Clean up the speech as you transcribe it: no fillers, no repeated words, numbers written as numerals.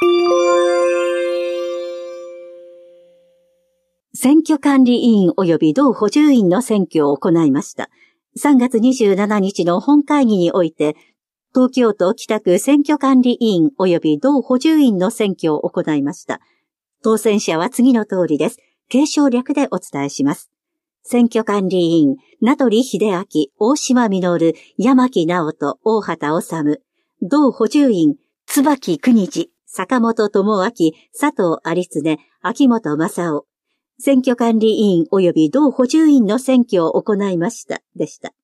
選挙管理委員及び同補充員の選挙を行いました。3月27日の本会議において、東京都北区選挙管理委員及び同補充員の選挙を行いました。当選者は次の通りです。継承略でお伝えします。選挙管理委員、名取秀明、大島実、山木直人、大畑治、同補充員、椿国治、坂本智明、佐藤有常、秋元正夫。選挙管理委員及び同補充員の選挙を行いました。でした。